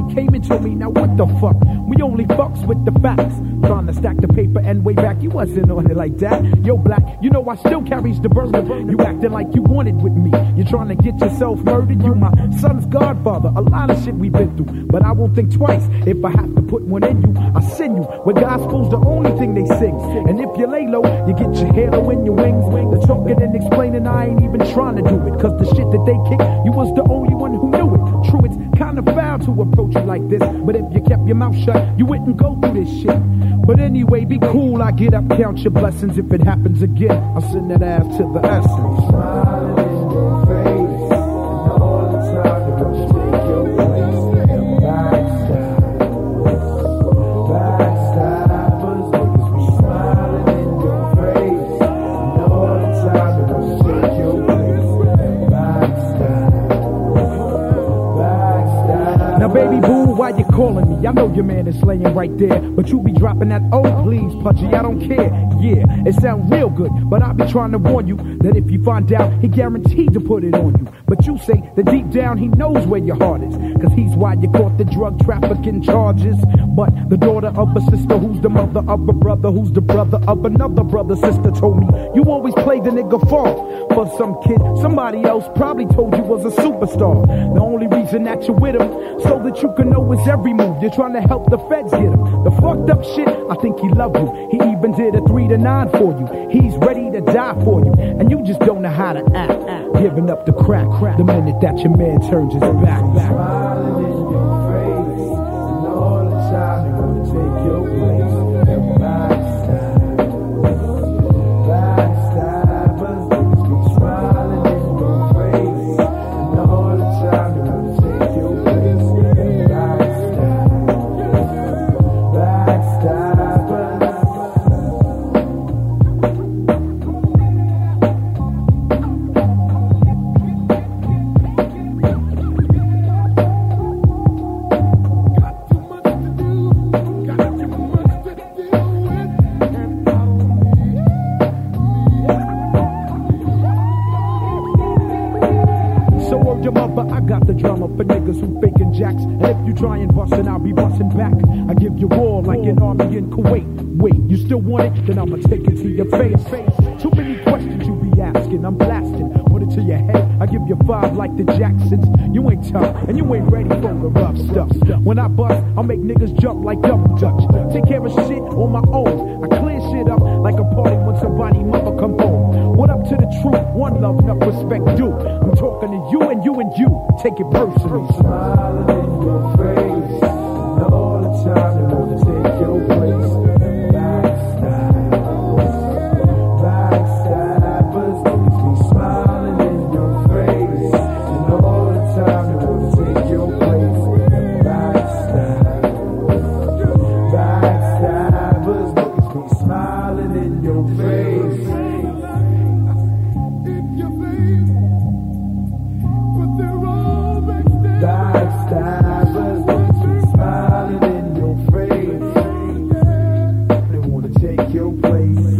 they came and told me, now what the fuck? We only fucks with the facts. Trying to stack the paper and way back, you wasn't on it like that. Yo, black, you know I still carries the burden. You acting like you wanted with me. You're trying to get yourself murdered. You my son's godfather. A lot of shit we've been through, but I won't think twice. If I have to put one in you, I send you. Where gospel's the only thing they sing. And if you lay low, you get your halo in your wings. The talking and explaining, I ain't even trying to do it. Cause the shit that they kick, you was the only one who knew it. True, it's kind of foul to approach you like this, but if you kept your mouth shut, you wouldn't go through this shit. But anyway, be cool, I get up, count your blessings. If it happens again, I'll send that ass to the essence. Smiling in your face, and all the time you want to take your place. And backstabbers, niggas be smiling in your face, and all the time you want to take your place. And backstabbers. Now baby boo, why you calling me? I know your man is laying right there, but you be dropping that, oh please, Pudgy, I don't care. Yeah, it sound real good, but I be trying to warn you that if you find out, he guaranteed to put it on you. But you say that deep down he knows where your heart is, cause he's why you caught the drug trafficking charges. But the daughter of a sister who's the mother of a brother who's the brother of another brother sister told me you always play the nigga fall for some kid somebody else probably told you was a superstar. The only reason that you're with him so that you can know his every move. You're trying to help the feds get him. The fucked up shit, I think he loved you. He even did a 3 to 9 for you. He's ready to die for you, and you just don't know how to act. Giving up the crack the minute that your man turns his back. Smiling in your face, and all the time you're gonna take your place. And backstabbers, niggas be smiling in your face, and all the time you're gonna take your place. And backstabbers. Your mother, I got the drama for niggas who faking jacks. And if you try and bustin', I'll be bustin' back. I give you war like an army in Kuwait. Wait, you still want it? Then I'ma take it to your face. Too many questions you be asking, I'm blasting. Put it to your head, I give you 5 like the Jacksons. You ain't tough, and you ain't ready for the rough stuff. When I bust, I'll make niggas jump like double dutch. Take care of shit on my own. I clear shit up like a party when somebody mother come home. What up to the truth? One love, enough respect due. I'm talking to you and you and you. Take it personally. Smiling in your face, and all the time you want to take your place. Backstabbers, niggas be smiling in your face, and all the time you want to take your place. Backstabbers, niggas be smiling in your face. Backstabbers, niggas be smiling in your face. They wanna take your place.